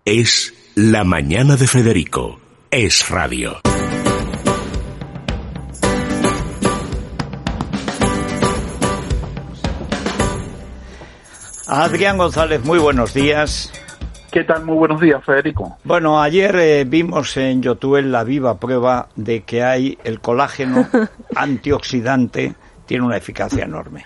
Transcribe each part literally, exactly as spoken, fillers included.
Es La Mañana de Federico. Es radio. Adrián González, muy buenos días. ¿Qué tal? Muy buenos días, Federico. Bueno, ayer eh, vimos en Yotuel la viva prueba de que hay el colágeno antioxidante, tiene una eficacia enorme.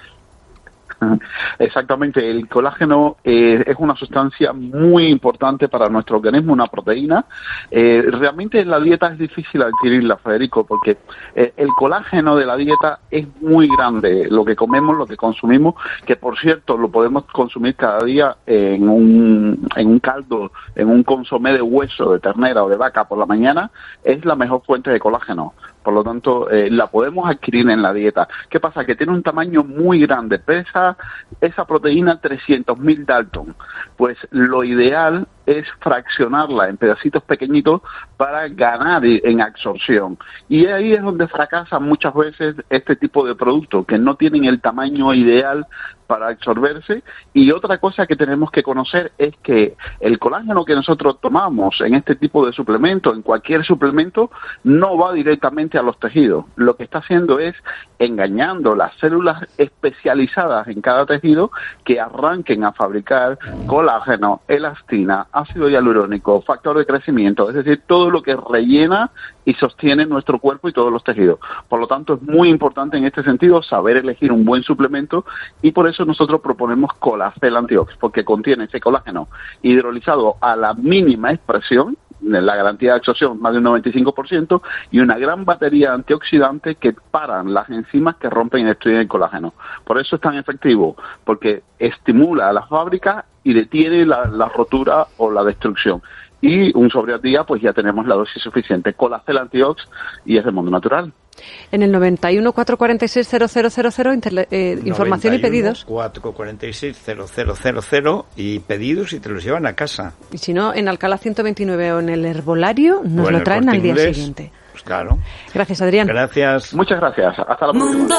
Exactamente, el colágeno eh, es una sustancia muy importante para nuestro organismo, una proteína. Eh, realmente en la dieta es difícil adquirirla, Federico, porque eh, el colágeno de la dieta es muy grande, lo que comemos, lo que consumimos, que por cierto lo podemos consumir cada día en un, en un caldo, en un consomé de hueso de ternera o de vaca por la mañana, es la mejor fuente de colágeno. Por lo tanto, eh, la podemos adquirir en la dieta. ¿Qué pasa? Que tiene un tamaño muy grande. Pesa esa proteína trescientos mil Dalton. Pues lo ideal es fraccionarla en pedacitos pequeñitos para ganar en absorción. Y ahí es donde fracasan muchas veces este tipo de productos, que no tienen el tamaño ideal para absorberse. Y otra cosa que tenemos que conocer es que el colágeno que nosotros tomamos en este tipo de suplemento, en cualquier suplemento, no va directamente a los tejidos. Lo que está haciendo es engañando las células especializadas en cada tejido que arranquen a fabricar colágeno, elastina, ácido hialurónico, factor de crecimiento, es decir, todo lo que rellena y sostiene nuestro cuerpo y todos los tejidos. Por lo tanto, es muy importante en este sentido saber elegir un buen suplemento, y por eso nosotros proponemos Colacel Antiox, porque contiene ese colágeno hidrolizado a la mínima expresión, la garantía de absorción más de un noventa y cinco por ciento, y una gran batería de antioxidantes que paran las enzimas que rompen y destruyen el colágeno. Por eso es tan efectivo, porque estimula a la fábrica y detiene la, la rotura o la destrucción. Y un sobre al día, pues ya tenemos la dosis suficiente. Colacel Antiox, y es del mundo natural. En el noventa y uno, cuatrocientos cuarenta y seis, cero cero cero cero, interle- eh, información y pedidos. cuatrocientos cuarenta y seis, cero cero cero cero y pedidos, y te los llevan a casa. Y si no, en Alcalá ciento veintinueve o en el Herbolario nos Bueno, lo traen al día Inglés, siguiente. Pues claro. Gracias, Adrián. Gracias. Muchas gracias. Hasta la próxima. Mundo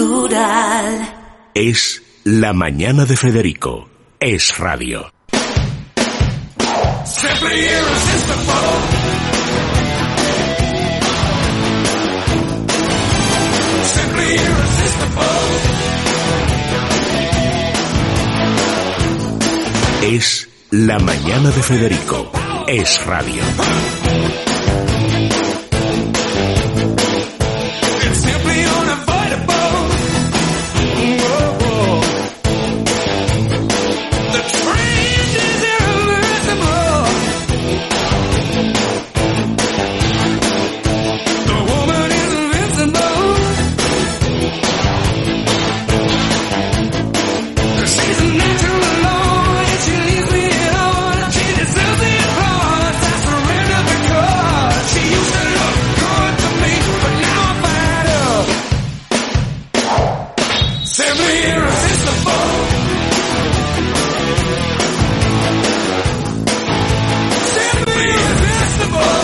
Natural. Es La Mañana de Federico. Es radio. Simply irresistible. Simply irresistible. Es La Mañana de Federico. Es radio. It's simply unavoidable. Whoa. The change is irreversible. The woman is invincible. She's a natural alone, and she leaves me alone. She deserves the applause. I surrender because she used to look good to me, but now I find her simply irresistible. Simply irresistible.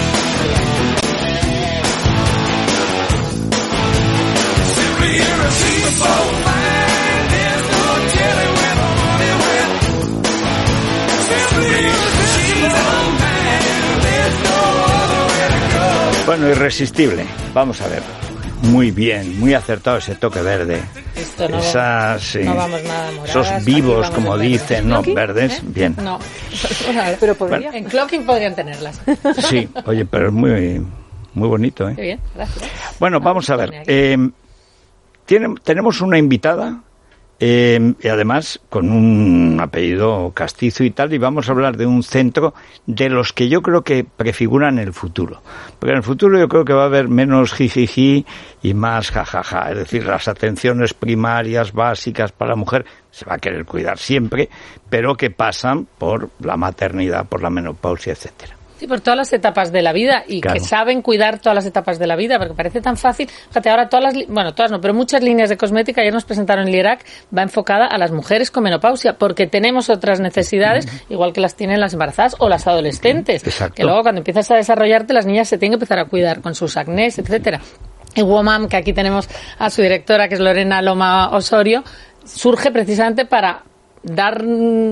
Simply irresistible. Man, there's no telling where the money went. Simply irresistible. Man, there's no other way to go. Bueno, irresistible. Vamos a ver. Muy bien, muy acertado ese toque verde. Esto no, Esas, sí, no vamos nada moradas. esos Aquí vivos, vamos como en verde. dicen, ¿no? ¿Clocking? Verdes, ¿Eh? bien. No. Pero podría. En clocking podrían tenerlas. Sí, oye, pero es muy, muy bonito, ¿eh? Qué bien, gracias. Bueno, vamos a ver. Eh, tiene, tenemos una invitada, eh, y además con un apellido castizo y tal, y vamos a hablar de un centro de los que yo creo que prefiguran el futuro. Porque en el futuro yo creo que va a haber menos jijiji y más jajaja. Es decir, las atenciones primarias, básicas para la mujer, se va a querer cuidar siempre, pero que pasan por la maternidad, por la menopausia, etcétera. Sí, por todas las etapas de la vida y Claro. que saben cuidar todas las etapas de la vida, porque parece tan fácil. Fíjate, ahora todas las, li- bueno, todas no, pero muchas líneas de cosmética, ayer nos presentaron en Lierac, va enfocada a las mujeres con menopausia, porque tenemos otras necesidades, igual que las tienen las embarazadas o las adolescentes. Exacto. Que luego cuando empiezas a desarrollarte, las niñas se tienen que empezar a cuidar con sus acnés, etcétera. Y Womam, que aquí tenemos a su directora, que es Lorena Loma Osorio, surge precisamente para dar mm,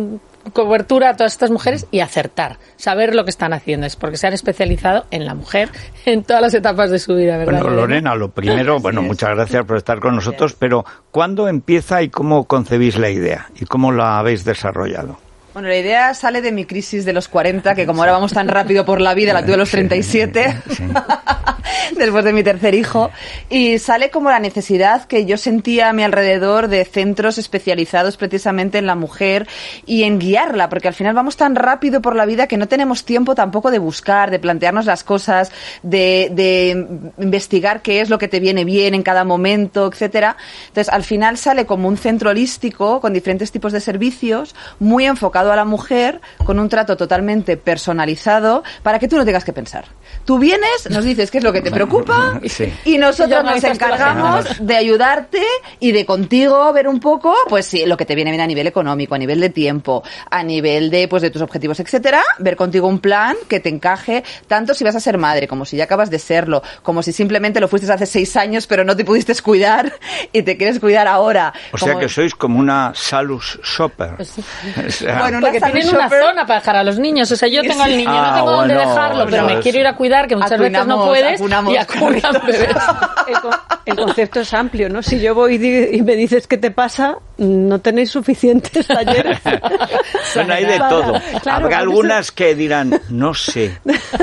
cobertura a todas estas mujeres y acertar, saber lo que están haciendo. Es porque se han especializado en la mujer en todas las etapas de su vida, ¿verdad? Bueno, Lorena, lo primero, bueno, muchas gracias por estar con nosotros, pero ¿cuándo empieza y cómo concebís la idea? ¿Y cómo la habéis desarrollado? Bueno, la idea sale de mi crisis de los cuarenta, que como ahora vamos tan rápido por la vida, la tuve a los treinta y siete, sí, sí. Después de mi tercer hijo, y sale como la necesidad que yo sentía a mi alrededor de centros especializados precisamente en la mujer y en guiarla, porque al final vamos tan rápido por la vida que no tenemos tiempo tampoco de buscar, de plantearnos las cosas, de, de investigar qué es lo que te viene bien en cada momento, etcétera. Entonces, al final sale como un centro holístico con diferentes tipos de servicios, muy enfocado a la mujer, con un trato totalmente personalizado para que tú no tengas que pensar. Tú vienes, nos dices qué es lo que te preocupa, sí, y nosotros nos encargamos de ayudarte y de contigo ver un poco, pues sí, lo que te viene bien a nivel económico, a nivel de tiempo, a nivel de pues de tus objetivos, etcétera, ver contigo un plan que te encaje, tanto si vas a ser madre, como si ya acabas de serlo, como si simplemente lo fuiste hace seis años pero no te pudiste cuidar y te quieres cuidar ahora. O como... sea que sois como una salus shopper. Pues sí. O sea, bueno, porque tienen una zona para dejar a los niños. O sea, yo tengo al niño, ah, no tengo bueno, dónde dejarlo, pero me quiero ir a cuidar, que muchas acunamos, veces no puedes, acunamos, y acunan bebés. El, el concepto es amplio, ¿no? Si yo voy y me dices qué te pasa, no tenéis suficientes talleres. Bueno, hay de todo. Claro, habrá algunas eso... que dirán, no sé,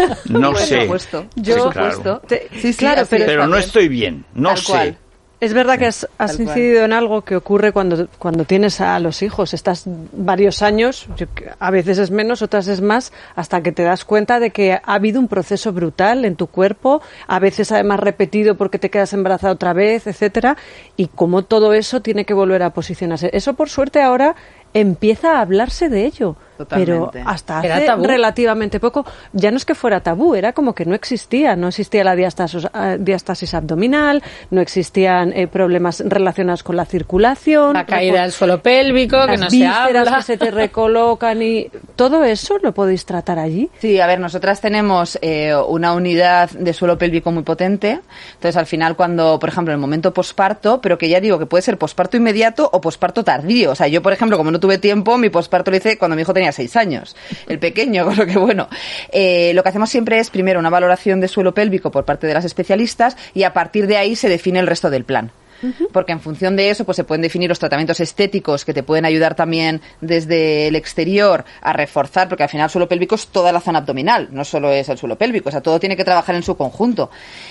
no sí, sé. Por supuesto. Yo, sí, claro. Te, sí, claro, pero, pero no estoy bien, no Tal sé. Cual. Es verdad que has, has incidido en algo que ocurre cuando, cuando tienes a los hijos. Estás varios años, a veces es menos, otras es más, hasta que te das cuenta de que ha habido un proceso brutal en tu cuerpo, a veces además repetido porque te quedas embarazada otra vez, etcétera, y cómo todo eso tiene que volver a posicionarse. Eso, por suerte, ahora empieza a hablarse de ello. Totalmente. Pero hasta hace relativamente poco, ya no es que fuera tabú, era como que no existía. No existía la diástasis, uh, diástasis abdominal, no existían eh, problemas relacionados con la circulación. La caída del suelo pélvico, que no se habla. Las que se te recolocan y todo eso lo podéis tratar allí. Sí, a ver, nosotras tenemos eh, una unidad de suelo pélvico muy potente. Entonces, al final, cuando, por ejemplo, en el momento posparto, pero que ya digo que puede ser posparto inmediato o posparto tardío. O sea, yo, por ejemplo, como no tuve tiempo, mi posparto lo hice cuando mi hijo tenía seis años, el pequeño, con lo que bueno, eh, lo que hacemos siempre es primero una valoración de suelo pélvico por parte de las especialistas y a partir de ahí se define el resto del plan. Porque en función de eso pues se pueden definir los tratamientos estéticos que te pueden ayudar también desde el exterior a reforzar, porque al final el suelo pélvico es toda la zona abdominal, no solo es el suelo pélvico, o sea, todo tiene que trabajar en su conjunto.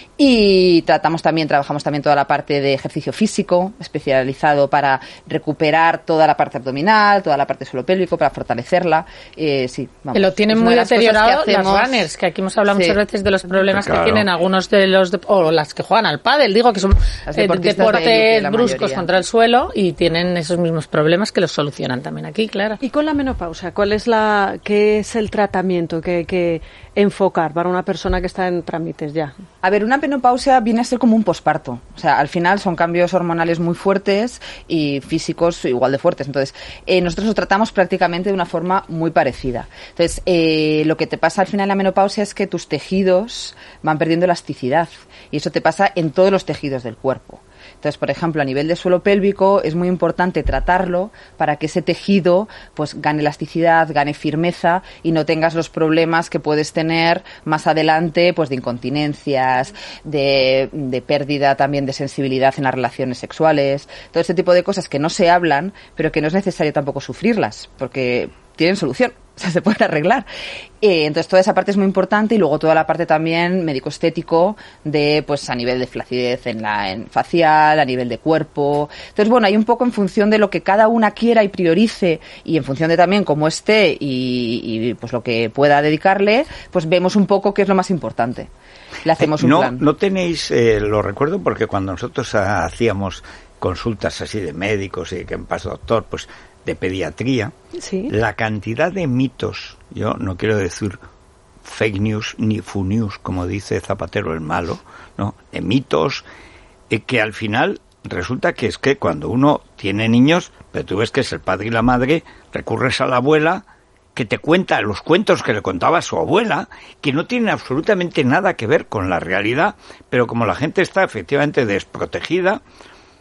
Y tratamos también, trabajamos también toda la parte de ejercicio físico especializado para recuperar toda la parte abdominal, toda la parte del suelo pélvico, para fortalecerla. Eh, sí, vamos, que lo tienen muy deteriorado las runners, que aquí hemos hablado sí. muchas veces de los problemas claro. que tienen algunos de los, de, o las que juegan al pádel, digo que son eh, deportistas bruscos contra el suelo y tienen esos mismos problemas que los solucionan también aquí, claro. Y con la menopausia, ¿cuál es la, qué es el tratamiento que hay que enfocar para una persona que está en trámites ya? A ver, una menopausia viene a ser como un posparto. O sea, al final son cambios hormonales muy fuertes y físicos igual de fuertes. Entonces, eh, nosotros lo tratamos prácticamente de una forma muy parecida. Entonces, eh, lo que te pasa al final en la menopausia es que tus tejidos van perdiendo elasticidad y eso te pasa en todos los tejidos del cuerpo. Entonces, por ejemplo, a nivel de suelo pélvico es muy importante tratarlo para que ese tejido pues gane elasticidad, gane firmeza y no tengas los problemas que puedes tener más adelante pues de incontinencias, de, de pérdida también de sensibilidad en las relaciones sexuales, todo este tipo de cosas que no se hablan, pero que no es necesario tampoco sufrirlas, porque tienen solución. O sea, se pueden arreglar. Eh, entonces, toda esa parte es muy importante y luego toda la parte también médico-estético de, pues, a nivel de flacidez en la en facial, a nivel de cuerpo. Entonces, bueno, hay un poco en función de lo que cada una quiera y priorice y en función de también cómo esté y, y pues, lo que pueda dedicarle, pues vemos un poco qué es lo más importante. Le hacemos eh, un no, plan. No tenéis, eh, lo recuerdo porque cuando nosotros hacíamos consultas así de médicos y que en paso doctor, pues, de pediatría, sí. La cantidad de mitos, yo no quiero decir fake news ni fu news, como dice Zapatero el malo, ¿no? De mitos, eh, que al final resulta que es que cuando uno tiene niños, pero tú ves que es el padre y la madre, recurres a la abuela que te cuenta los cuentos que le contaba a su abuela, que no tienen absolutamente nada que ver con la realidad, pero como la gente está efectivamente desprotegida,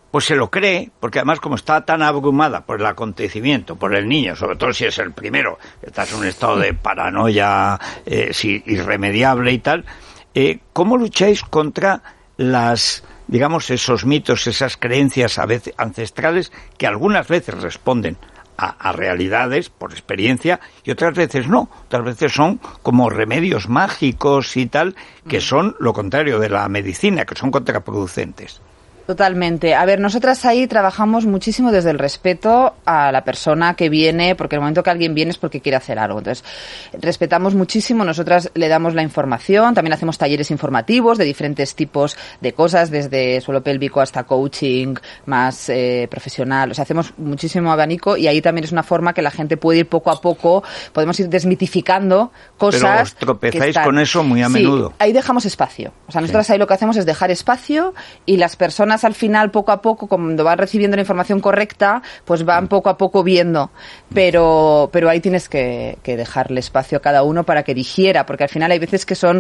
pues se lo cree, porque además como está tan abrumada por el acontecimiento, por el niño, sobre todo si es el primero, estás en un estado de paranoia eh, sí, irremediable y tal, eh, ¿cómo lucháis contra las, digamos, esos mitos, esas creencias a veces ancestrales que algunas veces responden a, a realidades por experiencia y otras veces no, otras veces son como remedios mágicos y tal, que son lo contrario de la medicina, que son contraproducentes? Totalmente. A ver, nosotras ahí trabajamos muchísimo desde el respeto a la persona que viene, porque el momento que alguien viene es porque quiere hacer algo. Entonces, respetamos muchísimo, nosotras le damos la información, también hacemos talleres informativos de diferentes tipos de cosas, desde suelo pélvico hasta coaching más eh, profesional. O sea, hacemos muchísimo abanico y ahí también es una forma que la gente puede ir poco a poco, podemos ir desmitificando cosas. Pero os tropezáis que están... con eso muy a menudo. Sí, ahí dejamos espacio. O sea, nosotras sí. ahí lo que hacemos es dejar espacio y las personas al final, poco a poco, cuando van recibiendo la información correcta, pues van poco a poco viendo. Pero, pero ahí tienes que, que dejarle espacio a cada uno para que digiera, porque al final hay veces que son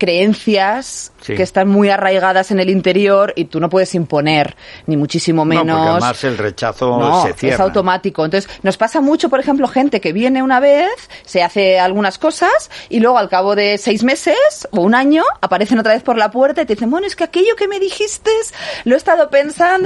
creencias sí. que están muy arraigadas en el interior y tú no puedes imponer, ni muchísimo menos. No, porque además el rechazo no, se cierra. Es automático. Entonces, nos pasa mucho, por ejemplo, gente que viene una vez, se hace algunas cosas y luego al cabo de seis meses o un año aparecen otra vez por la puerta y te dicen, bueno, es que aquello que me dijiste lo he estado pensando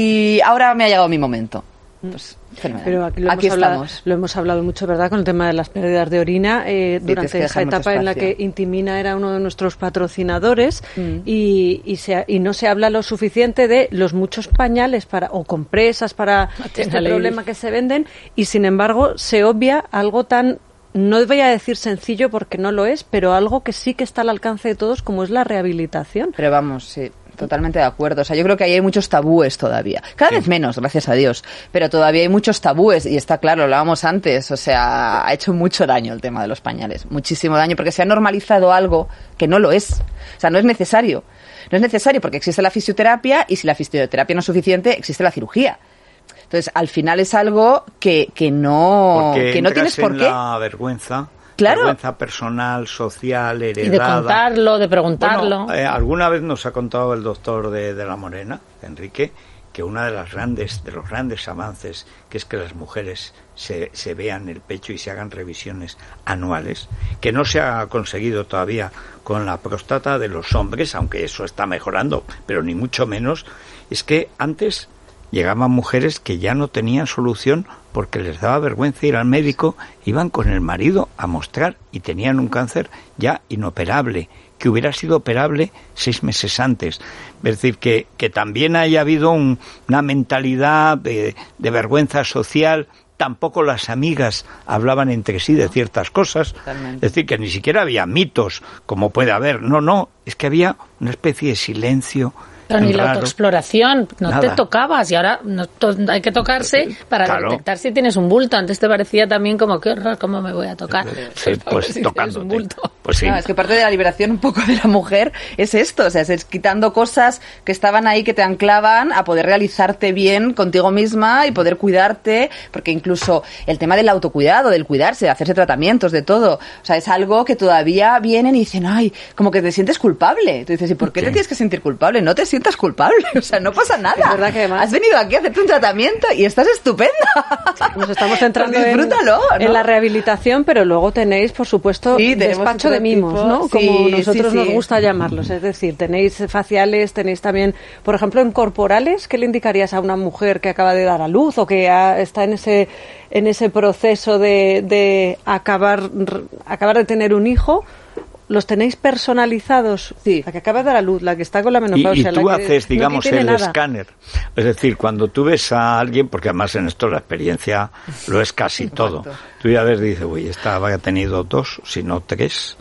y ahora me ha llegado mi momento. Pues, pero aquí, lo, aquí hemos estamos. Hablado, lo hemos hablado mucho, ¿verdad?, con el tema de las pérdidas de orina. Eh, durante esa etapa en la que Intimina era uno de nuestros patrocinadores mm. y, y, se, y no se habla lo suficiente de los muchos pañales para o compresas para este problema que se venden y, sin embargo, se obvia algo tan... No voy a decir sencillo porque no lo es, pero algo que sí que está al alcance de todos, como es la rehabilitación. Pero vamos, sí, totalmente de acuerdo. O sea, yo creo que ahí hay muchos tabúes todavía. Cada sí. vez menos, gracias a Dios. Pero todavía hay muchos tabúes y está claro, lo hablábamos antes. O sea, ha hecho mucho daño el tema de los pañales. Muchísimo daño porque se ha normalizado algo que no lo es. O sea, no es necesario. No es necesario porque existe la fisioterapia y si la fisioterapia no es suficiente, existe la cirugía. Entonces, al final es algo que, que no, Porque que no tienes por qué. La vergüenza, claro. vergüenza personal, social, heredada. Y de contarlo, de preguntarlo. Bueno, eh, alguna vez nos ha contado el doctor de, de La Morena, Enrique, que una de las grandes, de los grandes avances, que es que las mujeres se, se vean el pecho y se hagan revisiones anuales, que no se ha conseguido todavía con la próstata de los hombres, aunque eso está mejorando, pero ni mucho menos, es que antes llegaban mujeres que ya no tenían solución porque les daba vergüenza ir al médico, iban con el marido a mostrar y tenían un cáncer ya inoperable, que hubiera sido operable seis meses antes. Es decir, que, que también haya habido un, una mentalidad de, de vergüenza social. Tampoco las amigas hablaban entre sí de ciertas cosas. Totalmente. Es decir, que ni siquiera había mitos, como puede haber. No, no, es que había una especie de silencio. Pero ni la autoexploración, no Nada. Te tocabas y ahora no to- hay que tocarse para claro. detectar si tienes un bulto. Antes te parecía también como, qué horror, ¿cómo me voy a tocar? Sí, pues si tocándote. Un bulto. Pues sí. No, es que parte de la liberación un poco de la mujer es esto, o sea, es quitando cosas que estaban ahí, que te anclaban a poder realizarte bien contigo misma y poder cuidarte, porque incluso el tema del autocuidado, del cuidarse, de hacerse tratamientos, de todo, o sea, es algo que todavía vienen y dicen, ay, como que te sientes culpable. Tú dices, ¿y por qué sí. te tienes que sentir culpable? No te sientes sientas culpable, o sea, no pasa nada. Es verdad que además has venido aquí a hacerte un tratamiento y estás estupenda. Nos estamos centrando pues disfrútalo, en, ¿no? en la rehabilitación, pero luego tenéis, por supuesto, sí, despacho de mimos, tipo, ¿no? Como sí, nosotros sí, nos sí. gusta llamarlos. Es decir, tenéis faciales, tenéis también, por ejemplo, en corporales. ¿Qué le indicarías a una mujer que acaba de dar a luz o que ha, está en ese en ese proceso de, de acabar acabar de tener un hijo? ¿Los tenéis personalizados? Sí. La que acaba de dar a luz, la que está con la menopausia. Y, y tú la que haces, digamos, no el nada. escáner. Es decir, cuando tú ves a alguien, porque además en esto la experiencia lo es casi todo. Tú ya ves, dices, uy, esta ha tenido dos, si no tres.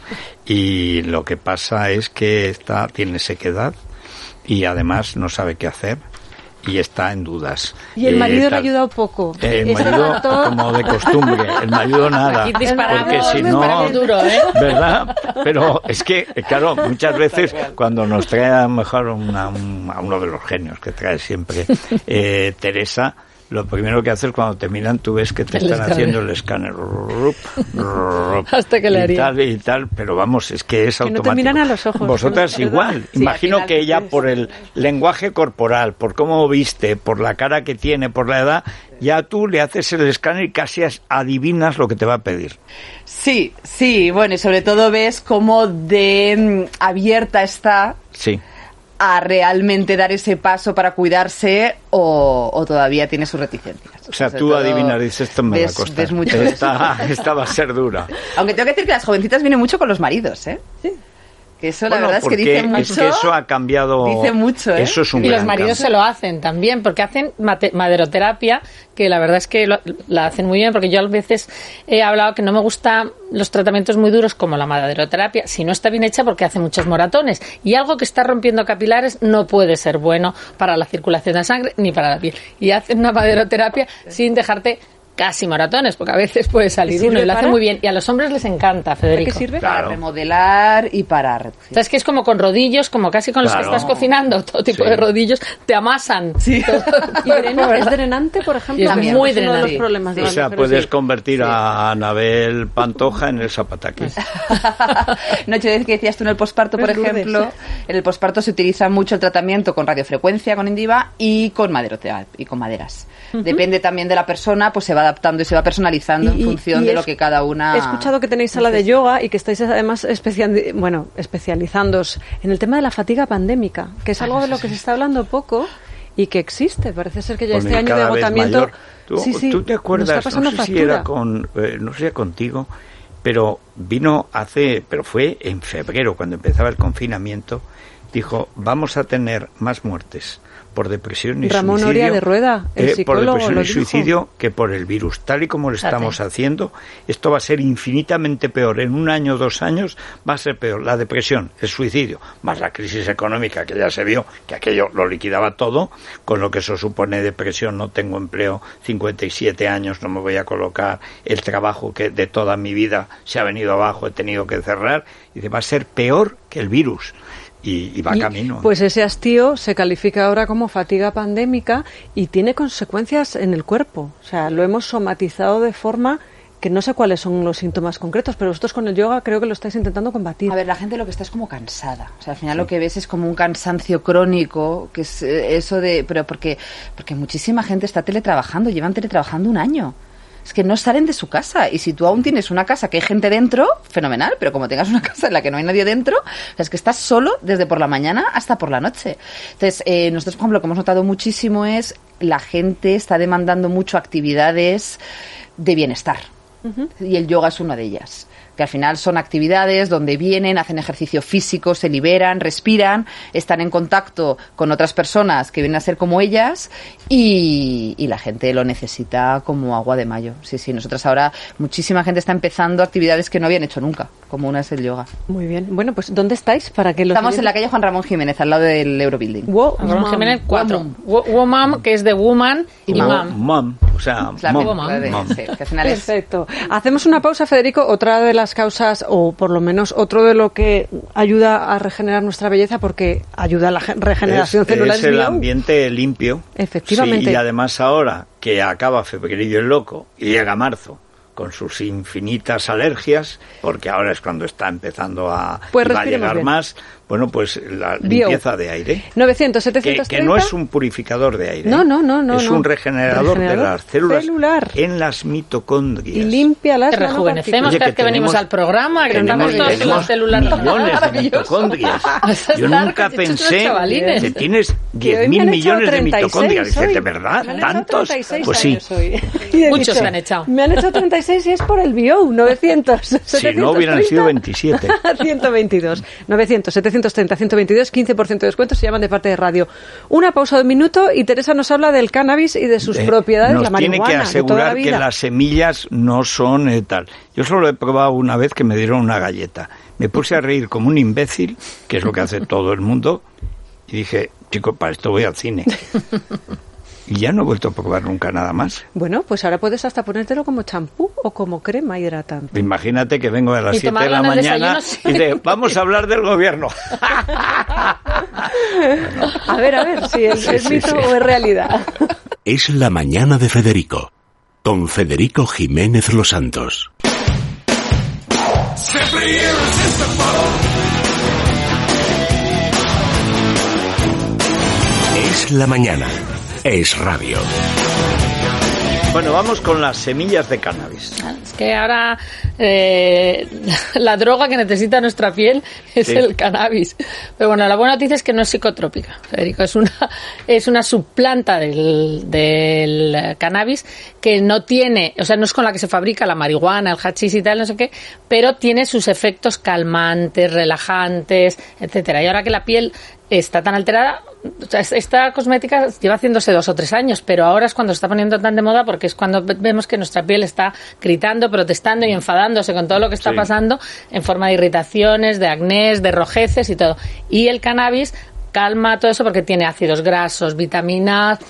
Y lo que pasa es que esta tiene sequedad y además no sabe qué hacer. Y está en dudas. Y el marido eh, le ha ayudado poco. Eh, el marido, como de costumbre, el marido nada. Aquí disparamos, porque si no, duro, ¿eh? ¿verdad? Pero es que, claro, muchas veces cuando nos trae a lo mejor una, un, a uno de los genios que trae siempre eh, Teresa, lo primero que haces cuando te miran, tú ves que te El están escáner. haciendo el escáner. Rup, rup, Hasta que le y haría. tal, y tal, pero vamos, es que es Que no te automático. miran a los ojos, Vosotras ¿verdad? igual. Sí, Imagino al final que ella es- por el lenguaje corporal, por cómo viste, por la cara que tiene, por la edad, ya tú le haces el escáner y casi as- adivinas lo que te va a pedir. Sí, sí, bueno, y sobre todo ves cómo de mm, abierta está Sí. a realmente dar ese paso para cuidarse o, o todavía tiene sus reticencias. O sea, Sobre tú todo adivinas, dices, esto me va a ves- costar. ves mucho de eso. esta, esta va a ser dura. Aunque tengo que decir que las jovencitas vienen mucho con los maridos, ¿eh? Sí. Que eso la Bueno, verdad es que porque dice mucho. es que eso ha cambiado. Dice mucho, ¿eh? Eso es un Y los gran maridos cambio. se lo hacen también, porque hacen mate- maderoterapia, que la verdad es que lo- la hacen muy bien, porque yo a veces he hablado que no me gustan los tratamientos muy duros como la maderoterapia, si no está bien hecha porque hace muchos moratones. Y algo que está rompiendo capilares no puede ser bueno para la circulación de la sangre ni para la piel. Y hacen una maderoterapia sin dejarte casi maratones, porque a veces puede salir ¿Y uno y sirve lo hace para? muy bien. Y a los hombres les encanta, ¿Para Federico. qué sirve? Para Claro. remodelar y para reducir. ¿Sabes que es como con rodillos, como casi con los Claro. que estás cocinando, todo tipo Sí. de rodillos, te amasan? Sí. ¿Y drena- es drenante, por ejemplo? Y es Que muy es uno de drenante. los problemas de O las sea, mujeres. puedes Sí. convertir a Anabel Pantoja en el Zapataki. No, yo decía que decías tú en el posparto, por Es Lourdes. ejemplo, en el posparto se utiliza mucho el tratamiento con radiofrecuencia, con Indiva y con maderoterapia y con maderas. Depende también de la persona, pues se va adaptando y se va personalizando en Y- y- función y de es- lo que cada una. He escuchado que tenéis sala de yoga y que estáis además especiali- bueno, especializándoos en el tema de la fatiga pandémica, que es algo de lo que se está hablando poco y que existe. Parece ser que ya Bueno, este y año de cada vez agotamiento... mayor. ¿Tú, sí, sí, tú te nos acuerdas? está pasando No sé si factura. era con, eh, no sé si era contigo, pero vino hace, pero fue en febrero cuando empezaba el confinamiento. Dijo, vamos a tener más muertes por depresión y Ramón suicidio. Oria de Rueda, el eh, por psicólogo, depresión lo y dijo. suicidio que por el virus. Tal y como lo Fíjate. estamos haciendo, esto va a ser infinitamente peor. En un año o dos años va a ser peor. La depresión, el suicidio, más la crisis económica que ya se vio, que aquello lo liquidaba todo, con lo que eso supone depresión. No tengo empleo, cincuenta y siete años, no me voy a colocar, el trabajo que de toda mi vida se ha venido abajo, he tenido que cerrar. Y dice, va a ser peor que el virus. Y, y va Y, camino. Pues ese hastío se califica ahora como fatiga pandémica y tiene consecuencias en el cuerpo. O sea, lo hemos somatizado de forma que no sé cuáles son los síntomas concretos, pero vosotros con el yoga creo que lo estáis intentando combatir. A ver, la gente lo que está es como cansada. O sea, al final lo que ves es como un cansancio crónico, que es eh, eso de... Pero porque, porque muchísima gente está teletrabajando, llevan teletrabajando un año. Es que no salen de su casa. Y si tú aún tienes una casa que hay gente dentro, fenomenal. Pero como tengas una casa en la que no hay nadie dentro, o sea, es que estás solo desde por la mañana hasta por la noche. Entonces, eh, nosotros, por ejemplo, lo que hemos notado muchísimo es la gente está demandando mucho actividades de bienestar. Y el yoga es una de ellas. Que al final son actividades donde vienen, hacen ejercicio físico, se liberan, respiran, están en contacto con otras personas que vienen a ser como ellas y, y la gente lo necesita como agua de mayo. Sí, sí, nosotros ahora muchísima gente está empezando actividades que no habían hecho nunca, como una es el yoga. Muy bien. Bueno, pues ¿dónde estáis? Para que los Estamos en la calle Juan Ramón Jiménez, al lado del Eurobuilding. Wow, Ramón mam. Jiménez cuatro. Woman. Wo- Woman, que es de woman y, Y mam. Mom, o sea, Es la mom, mezcla de- mom. sí, que al final es... Perfecto. Hacemos una pausa, Federico. Otra de las causas, o por lo menos otro de lo que ayuda a regenerar nuestra belleza, porque ayuda a la ge- regeneración es, celular. es el bio. ambiente limpio. Efectivamente. Sí, y además ahora que acaba febrerillo el loco y llega marzo con sus infinitas alergias, porque ahora es cuando está empezando a, Pues y va a respiremos llegar bien. más, bueno, pues la Bio. limpieza de aire. novecientos, Que, setecientos que treinta. no es un purificador de aire. No, no, no, no, Es no. un regenerador, Regenerador de las células celular. en las mitocondrias. Y limpia las Te rejuvenecemos Oye, cada vez que venimos tenemos- al programa, que tenemos, estamos todas en tenemos las células millones de regeneradas. mitocondrias. Vas a Yo estar nunca con hechos unos pensé chavalines. que tienes Que diez hoy me mil han echado millones de treinta y seis mitocondrias. Dije, hoy. ¿de verdad? Me han echado ¿Tantos? treinta y seis Pues sí. años hoy. Y he Muchos dicho, me han echado. Me han echado treinta y seis y es por el bio. novecientos, Si no hubieran sido veintisiete. ciento veintidós. novecientos, setecientos treinta, ciento veintidós, quince por ciento de descuento. Se llaman de parte de radio. Una pausa de un minuto y Teresa nos habla del cannabis y de sus Eh, propiedades, nos la marihuana. tiene que de toda la asegurar que vida. las semillas no son eh, tal. Yo solo he probado una vez que me dieron una galleta. Me puse a reír como un imbécil, que es lo que hace todo el mundo, y dije, chico, para esto voy al cine. Y ya no he vuelto a probar nunca nada más. Bueno, pues ahora puedes hasta ponértelo como champú o como crema hidratante. Imagínate que vengo a las Y siete de la tomarlo en el mañana desayuno, y de, vamos a hablar del gobierno. A ver, a ver, si es, Sí, es sí, mito sí. o es realidad. es La Mañana de Federico, con Federico Jiménez Los Santos. Es la mañana, es radio. Bueno, vamos con las semillas de cannabis. Es que ahora eh, la droga que necesita nuestra piel es sí. el cannabis. Pero bueno, la buena noticia es que no es psicotrópica, Federico. Es una, es una subplanta del, del cannabis que no tiene, o sea, no es con la que se fabrica la marihuana, el hachís y tal, no sé qué, pero tiene sus efectos calmantes, relajantes, etcétera. Y ahora que la piel está tan alterada, o sea, esta cosmética lleva haciéndose dos o tres años, pero ahora es cuando se está poniendo tan de moda porque es cuando vemos que nuestra piel está gritando, protestando y enfadándose con todo lo que está sí. pasando en forma de irritaciones, de acnés, de rojeces y todo. Y el cannabis calma todo eso porque tiene ácidos grasos, vitamina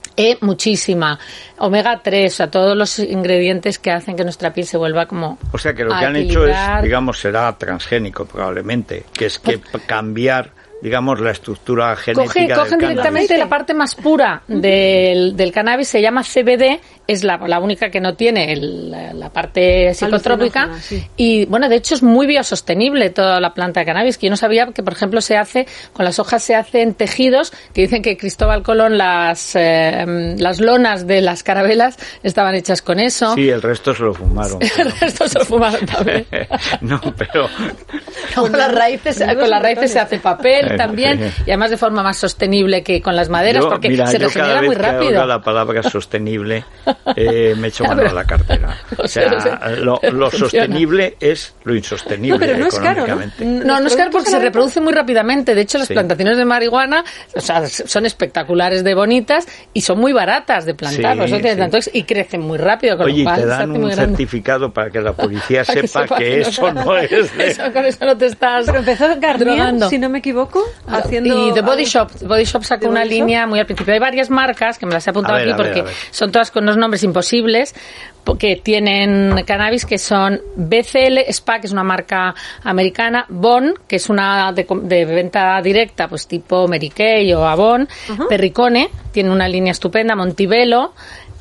E muchísima, omega tres, o sea, todos los ingredientes que hacen que nuestra piel se vuelva como O sea, que lo que han hecho es, digamos, será transgénico probablemente, que es que pues, cambiar digamos, la estructura genética Coge, del cogen cannabis. Directamente la parte más pura del, del cannabis, se llama C B D, es la, la única que no tiene el, la, la parte psicotrópica, sí. Y bueno, de hecho es muy biosostenible toda la planta de cannabis, que yo no sabía que, por ejemplo, se hace, con las hojas se hacen tejidos, que dicen que Cristóbal Colón, las, eh, las lonas de las carabelas estaban hechas con eso. Sí, el resto se lo fumaron. el resto se lo fumaron también. no, pero... con las raíces, con las raíces se hace papel también, y además de forma más sostenible que con las maderas, yo, porque mira, se regenera muy rápido. Cada vez que oiga la palabra sostenible, eh, me echo mano a la cartera. O sea, lo, lo sostenible es lo insostenible no, pero no económicamente. Es caro, ¿no? No, no es caro porque se reproduce muy rápidamente. De hecho, las sí. plantaciones de marihuana, o sea, son espectaculares de bonitas y son muy baratas de plantar. Sí, eso tiene tanto, y crecen muy rápido. Con Oye, lo cual, te dan un certificado para que la policía sepa que, sepa que, que eso no, no es de... eso, con eso no te estás Pero empezó Garnier, si no me equivoco, haciendo... Y The Body Shop. The Body Shop sacó una línea muy al principio. Hay varias marcas, que me las he apuntado ver, aquí porque ver, son todas con unos nombres imposibles, que tienen cannabis, que son B C L Spa, que es una marca americana, Bon, que es una de, de venta directa, pues tipo Mary Kay o Avon, uh-huh. Perricone, tiene una línea estupenda, Montebello.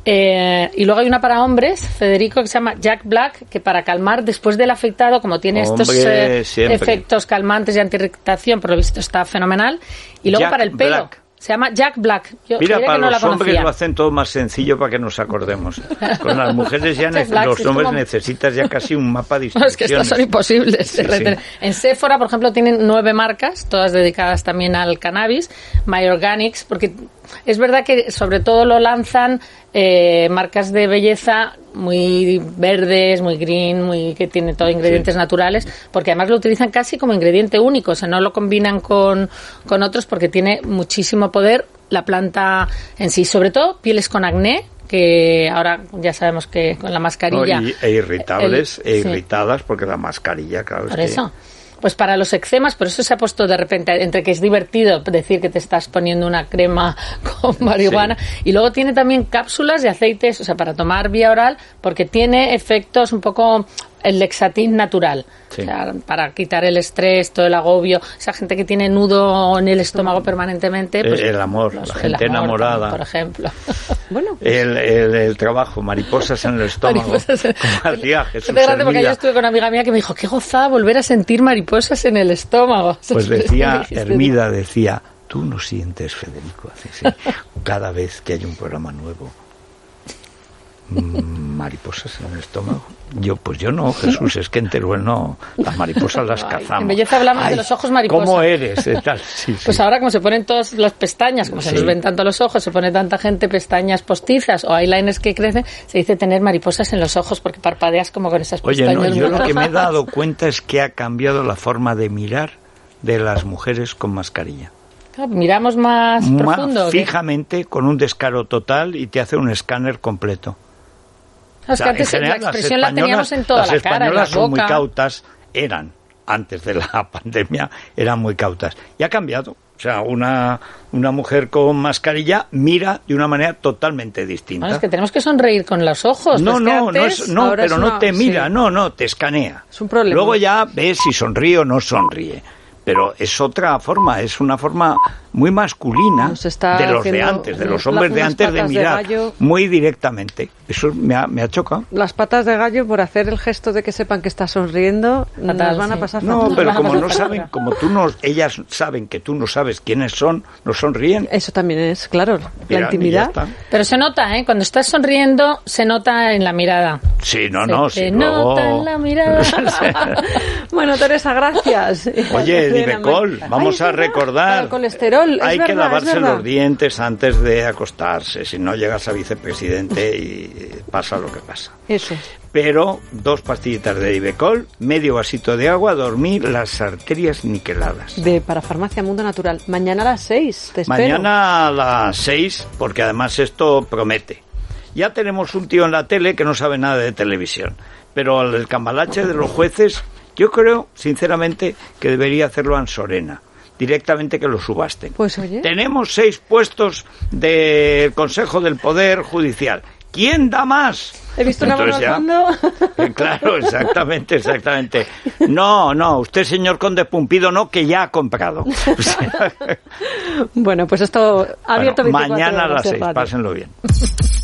Eh, y luego hay una para hombres, Federico, que se llama Jack Black, que para calmar después del afeitado, como tiene Hombre, estos eh, efectos calmantes y antirritación, por lo visto está fenomenal. Y luego Jack para el pelo, Black. Se llama Jack Black. Yo Mira, para que no los la hombres lo hacen todo más sencillo para que nos acordemos. Con las mujeres ya, Black, los hombres como... necesitas ya casi un mapa de instrucciones. No, es que estas son imposibles. Sí, sí. En Sephora, por ejemplo, tienen nueve marcas, todas dedicadas también al cannabis. My Organics, porque es verdad que sobre todo lo lanzan eh, marcas de belleza muy verdes, muy green, muy que tiene todo ingredientes sí. naturales, porque además lo utilizan casi como ingrediente único, o sea, no lo combinan con, con otros porque tiene muchísimo poder la planta en sí, sobre todo pieles con acné, que ahora ya sabemos que con la mascarilla... No, y, e irritables, el, e irritadas, sí. porque la mascarilla, claro, Por es eso. que... Pues para los eczemas, por eso se ha puesto de repente, entre que es divertido decir que te estás poniendo una crema con marihuana, sí. y luego tiene también cápsulas de aceites, o sea, para tomar vía oral, porque tiene efectos un poco el Lexatin natural, sí. o sea, para quitar el estrés, todo el agobio, esa gente que tiene nudo en el estómago permanentemente, pues el amor, la gente amor, enamorada, por ejemplo. Bueno, pues. el, el, el trabajo, mariposas en el estómago, mariposas. como hacía Jesús Es grande porque Hermida. yo estuve con una amiga mía que me dijo, qué gozada volver a sentir mariposas en el estómago. Pues decía, Hermida decía, tú no sientes, Federico, sí, cada vez que hay un programa nuevo, mariposas en el estómago. Yo, pues yo no, Jesús, es que en Teruel no, las mariposas las Ay, cazamos. En belleza hablamos Ay, de los ojos mariposa. ¿Cómo eres? Eh, tal, sí, sí. Pues ahora como se ponen todas las pestañas, como sí. se nos ven tanto los ojos, se pone tanta gente pestañas postizas o eyeliners que crecen, se dice tener mariposas en los ojos porque parpadeas como con esas Oye, pestañas. Oye, no, yo lo que me he dado cuenta es que ha cambiado la forma de mirar de las mujeres con mascarilla. Claro, miramos más Ma, profundo. Fijamente, con un descaro total y te hace un escáner completo. O sea, antes general, la expresión la teníamos en toda la cara, en la boca. Las españolas son muy cautas, eran, antes de la pandemia, eran muy cautas. Y ha cambiado. O sea, una, una mujer con mascarilla mira de una manera totalmente distinta. Bueno, es que tenemos que sonreír con los ojos. No, pues no, antes, no, es, no pero es no una, te mira, sí. no, no, te escanea. Es un problema. Luego ya ves si sonríe o no sonríe. Pero es otra forma, es una forma muy masculina Nos está de los de haciendo antes, de los la- hombres de unas antes, de patas de mirar gallo. muy directamente. Eso me ha, me ha chocado. Las patas de gallo, por hacer el gesto de que sepan que estás sonriendo, Fatal, nos van a sí. pasar No, fatal. pero Nos como vamos a no pasar. saben, como tú no, ellas saben que tú no sabes quiénes son, no sonríen. Eso también es, claro, la Miran y ya intimidad. está. Pero se nota, ¿eh? Cuando estás sonriendo, se nota en la mirada. Sí, no, Se no, te sí, nota luego- en la mirada. Bueno, Teresa, gracias. Oye, Bien, Divecol, amable. vamos Ay, a es verdad, recordar. para el colesterol, es Hay que verdad, es lavarse verdad. los dientes antes de acostarse, si no llegas a vicepresidente y pasa lo que pasa. Eso. Pero dos pastillitas de Divecol, medio vasito de agua, dormir, las arterias niqueladas. De para Farmacia Mundo Natural. Mañana a las seis, te espero. Mañana a las seis, porque además esto promete. Ya tenemos un tío en la tele que no sabe nada de televisión, pero el cambalache de los jueces, yo creo, sinceramente, que debería hacerlo Ansorena, directamente que lo subasten. Pues oye. Tenemos seis puestos del Consejo del Poder Judicial. ¿Quién da más? He visto una mano Entonces al ya- fondo. Eh, Claro, exactamente, exactamente. No, no, usted, señor Conde Pumpido, no, que ya ha comprado. O sea, Bueno, pues esto abierto bueno, veinticuatro mañana a horas las de seis, radio. pásenlo bien.